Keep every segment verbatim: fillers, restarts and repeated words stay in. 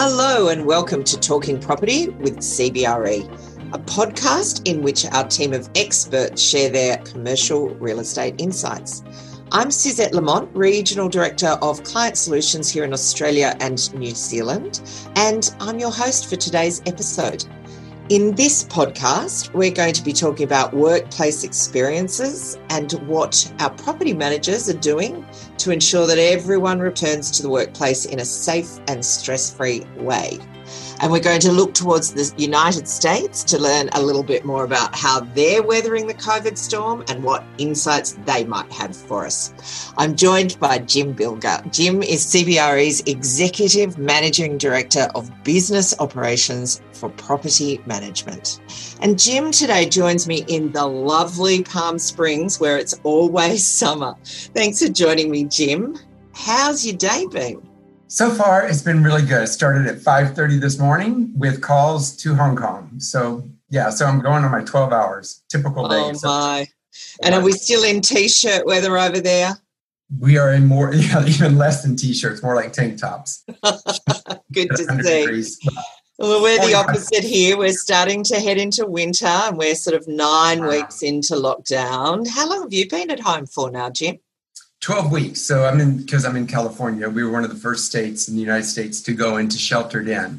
Hello and welcome to Talking Property with C B R E, a podcast in which our team of experts share their commercial real estate insights. I'm Suzette Lamont, Regional Director of Client Solutions here in Australia and New Zealand, and I'm your host for today's episode. In this podcast, we're going to be talking about workplace experiences and what our property managers are doing to ensure that everyone returns to the workplace in a safe and stress-free way. And we're going to look towards the United States to learn a little bit more about how they're weathering the COVID storm and what insights they might have for us. I'm joined by Jim Bilger. Jim is C B R E's Executive Managing Director of Business Operations for Property Management. And Jim today joins me in the lovely Palm Springs where it's always summer. Thanks for joining me, Jim. How's your day been? So far, it's been really good. It started at five thirty this morning with calls to Hong Kong. So, yeah, so I'm going on my twelve hours, typical day. Oh, my. And are we still in T-shirt weather over there? We are in more, yeah, even less than T-shirts, more like tank tops. Good to see. Degrees. Well, we're the opposite here. We're starting to head into winter and we're sort of nine wow. weeks into lockdown. How long have you been at home for now, Jim? twelve weeks. So I'm in, because I'm in California, we were one of the first states in the United States to go into sheltered in.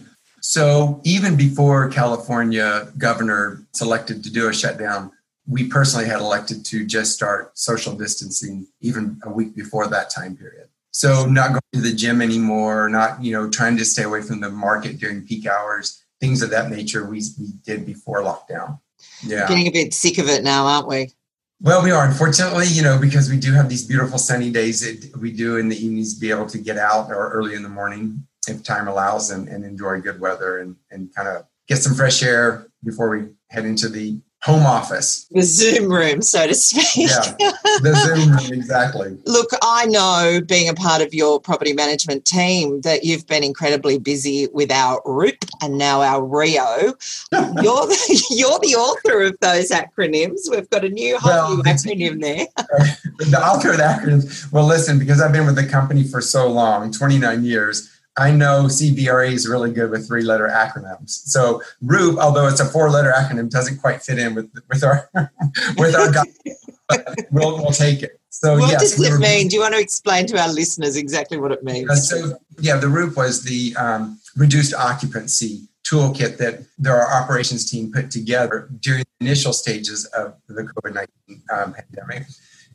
So even before California governor selected to do a shutdown, we personally had elected to just start social distancing even a week before that time period. So not going to the gym anymore, not, you know, trying to stay away from the market during peak hours, things of that nature we, we did before lockdown. Yeah. Getting a bit sick of it now, aren't we? Well, we are. Unfortunately, you know, because we do have these beautiful sunny days, it, we do in the evenings be able to get out or early in the morning if time allows and, and enjoy good weather and, and kind of get some fresh air before we head into the home office. The Zoom room, so to speak. Yeah, the Zoom room, exactly. Look, I know, being a part of your property management team, that you've been incredibly busy with our R U P and now our R I O. You're the, you're the author of those acronyms. We've got a new whole well, new acronym there. The author of the acronyms. Well, listen, because I've been with the company for so long, twenty-nine years, I know C B R E is really good with three-letter acronyms. So R U P, although it's a four-letter acronym, doesn't quite fit in with with our with our guide, but we'll we'll take it. So what yes, does we it were, mean? Do you want to explain to our listeners exactly what it means? Uh, so yeah, the R U P was the um, reduced occupancy toolkit that our operations team put together during the initial stages of the COVID nineteen um, pandemic.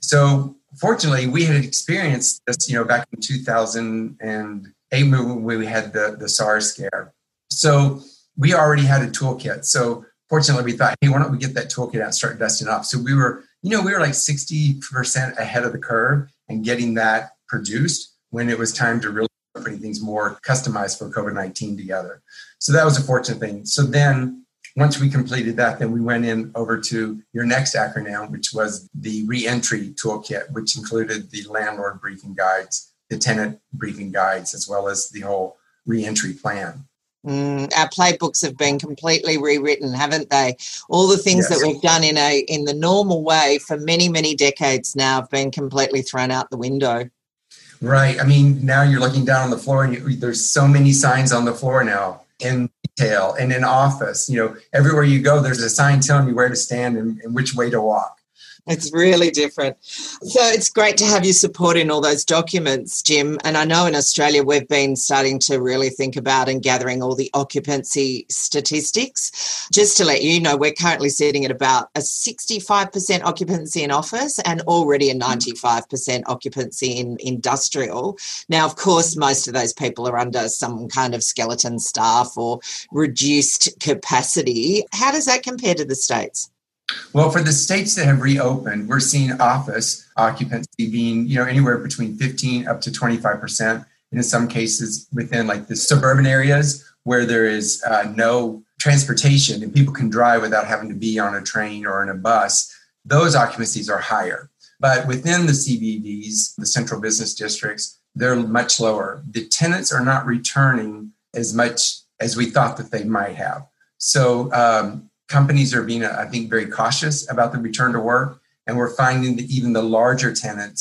So fortunately, we had experienced this, you know, back in two thousand eight when we had the, the SARS scare. So we already had a toolkit. So fortunately, we thought, hey, why don't we get that toolkit out and start dusting off? So we were, you know, we were like sixty percent ahead of the curve and getting that produced when it was time to really start putting things more customized for COVID nineteen together. So that was a fortunate thing. So then once we completed that, then we went in over to your next acronym, which was the reentry toolkit, which included the landlord briefing guides, the tenant briefing guides, as well as the whole reentry plan. Mm, our playbooks have been completely rewritten, haven't they? All the things yes. that we've done in a in the normal way for many, many decades now have been completely thrown out the window. Right. I mean, now you're looking down on the floor and you, there's so many signs on the floor now in retail and in office. You know, everywhere you go, there's a sign telling you where to stand and, and which way to walk. It's really different. So it's great to have you supporting all those documents, Jim. And I know in Australia we've been starting to really think about and gathering all the occupancy statistics. Just to let you know, we're currently sitting at about a sixty-five percent occupancy in office and already a ninety-five percent occupancy in industrial. Now, of course, most of those people are under some kind of skeleton staff or reduced capacity. How does that compare to the States? Well, for the states that have reopened, we're seeing office occupancy being, you know, anywhere between fifteen up to twenty-five percent. And in some cases within like the suburban areas where there is uh, no transportation and people can drive without having to be on a train or in a bus, those occupancies are higher. But within the C B Ds, the central business districts, they're much lower. The tenants are not returning as much as we thought that they might have. So, um, companies are being, I think, very cautious about the return to work. And we're finding that even the larger tenants,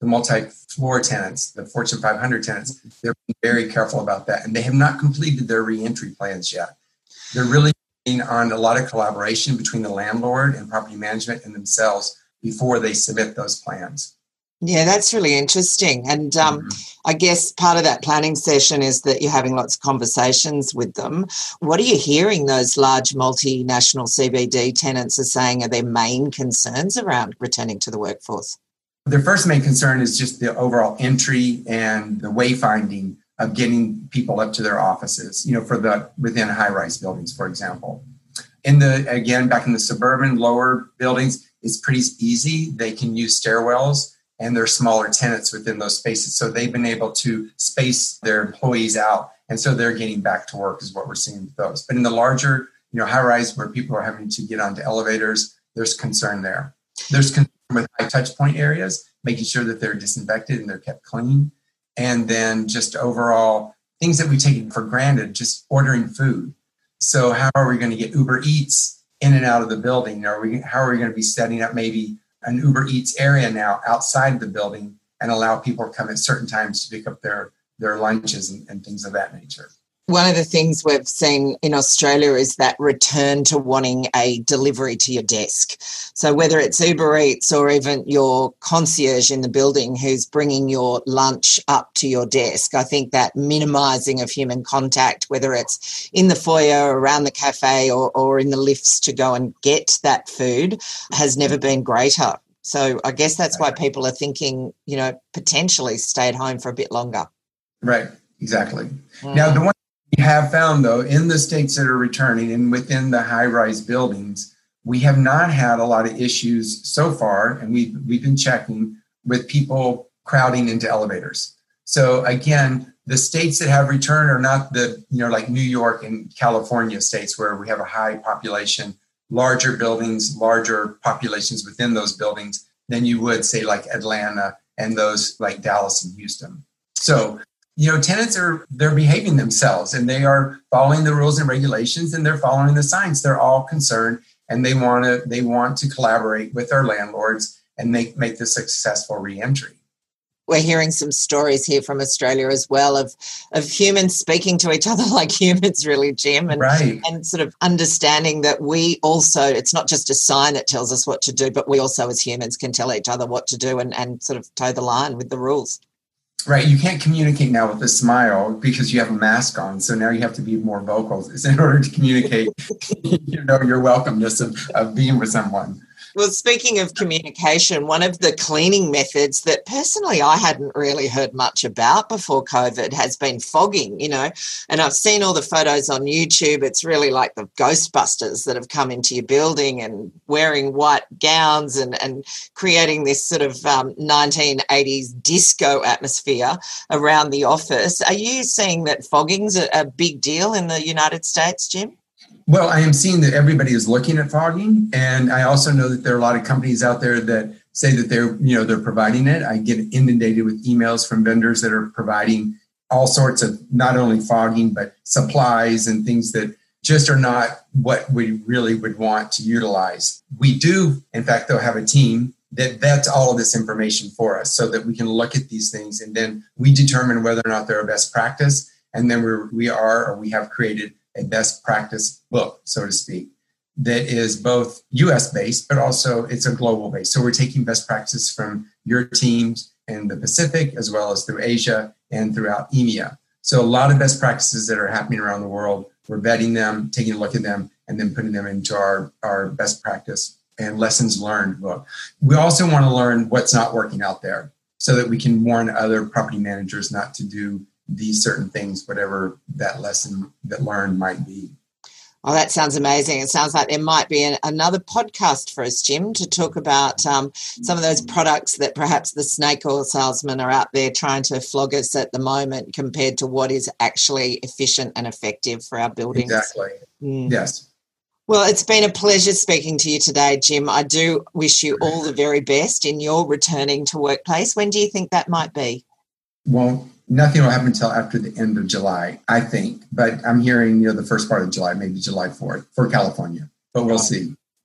the multi-floor tenants, the Fortune five hundred tenants, they're being very careful about that. And they have not completed their reentry plans yet. They're really on a lot of collaboration between the landlord and property management and themselves before they submit those plans. Yeah, that's really interesting. And um, mm-hmm. I guess part of that planning session is that you're having lots of conversations with them. What are you hearing those large multinational C B D tenants are saying are their main concerns around returning to the workforce? Their first main concern is just the overall entry and the wayfinding of getting people up to their offices, you know, for the within high-rise buildings, for example. In the, again, back in the suburban lower buildings, it's pretty easy. They can use stairwells and they're smaller tenants within those spaces. So they've been able to space their employees out. And so they're getting back to work is what we're seeing with those. But in the larger, you know, high-rise where people are having to get onto elevators, there's concern there. There's concern with high touch point areas, making sure that they're disinfected and they're kept clean. And then just overall things that we take for granted, just ordering food. So how are we going to get Uber Eats in and out of the building? Are we, how are we going to be setting up maybe an Uber Eats area now outside the building and allow people to come at certain times to pick up their, their lunches and, and things of that nature? One of the things we've seen in Australia is that return to wanting a delivery to your desk. So whether it's Uber Eats or even your concierge in the building who's bringing your lunch up to your desk, I think that minimising of human contact, whether it's in the foyer, around the cafe or, or in the lifts to go and get that food, has never been greater. So I guess that's why people are thinking, you know, potentially stay at home for a bit longer. Right, exactly. Mm. Now, the one we have found, though, in the states that are returning and within the high-rise buildings, we have not had a lot of issues so far, and we've, we've been checking with people crowding into elevators. So, again, the states that have returned are not the, you know, like New York and California states where we have a high population, larger buildings, larger populations within those buildings than you would, say, like Atlanta and those like Dallas and Houston. So, you know, tenants are, they're behaving themselves and they are following the rules and regulations and they're following the signs. They're all concerned and they want to, they want to collaborate with our landlords and make, make the successful reentry. We're hearing some stories here from Australia as well of, of humans speaking to each other like humans, really, Jim, and, right. and sort of understanding that we also, it's not just a sign that tells us what to do, but we also as humans can tell each other what to do and, and sort of toe the line with the rules. Right. You can't communicate now with a smile because you have a mask on. So now you have to be more vocal in order to communicate, you know, your welcomeness of, of being with someone. Well, speaking of communication, one of the cleaning methods that personally I hadn't really heard much about before COVID has been fogging, you know, and I've seen all the photos on YouTube. It's really like the Ghostbusters that have come into your building and wearing white gowns and, and creating this sort of um, nineteen eighties disco atmosphere around the office. Are you seeing that fogging's a, a big deal in the United States, Jim? Well, I am seeing that everybody is looking at fogging, and I also know that there are a lot of companies out there that say that they're, you know, they're providing it. I get inundated with emails from vendors that are providing all sorts of not only fogging, but supplies and things that just are not what we really would want to utilize. We do, in fact, though, have a team that vets all of this information for us so that we can look at these things and then we determine whether or not they're a best practice. And then we're, we are or we have created a best practice book, so to speak, that is both U S based, but also it's a global base. So we're taking best practices from your teams in the Pacific, as well as through Asia and throughout E M E A. So a lot of best practices that are happening around the world, we're vetting them, taking a look at them, and then putting them into our, our best practice and lessons learned book. We also want to learn what's not working out there so that we can warn other property managers not to do these certain things, whatever that lesson that learned might be. Oh, that sounds amazing. It sounds like there might be an, another podcast for us, Jim, to talk about um, some of those products that perhaps the snake oil salesmen are out there trying to flog us at the moment compared to what is actually efficient and effective for our buildings. Exactly. Mm. Yes. Well, it's been a pleasure speaking to you today, Jim. I do wish you all the very best in your returning to workplace. When do you think that might be? Well, nothing will happen until after the end of July, I think. But I'm hearing, you know, the first part of July, maybe July fourth for California. But we'll see.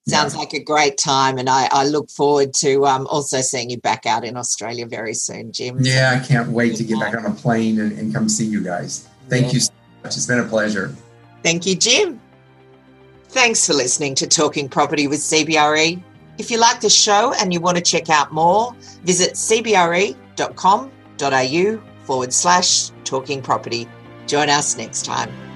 Sounds Yeah. like a great time, and I, I look forward to um, also seeing you back out in Australia very soon, Jim. Yeah, I can't wait to get back on a plane and, and come see you guys. Thank Yeah. you so much. It's been a pleasure. Thank you, Jim. Thanks for listening to Talking Property with C B R E. If you like the show and you want to check out more, visit cbre.com.au forward slash talking property. Join us next time.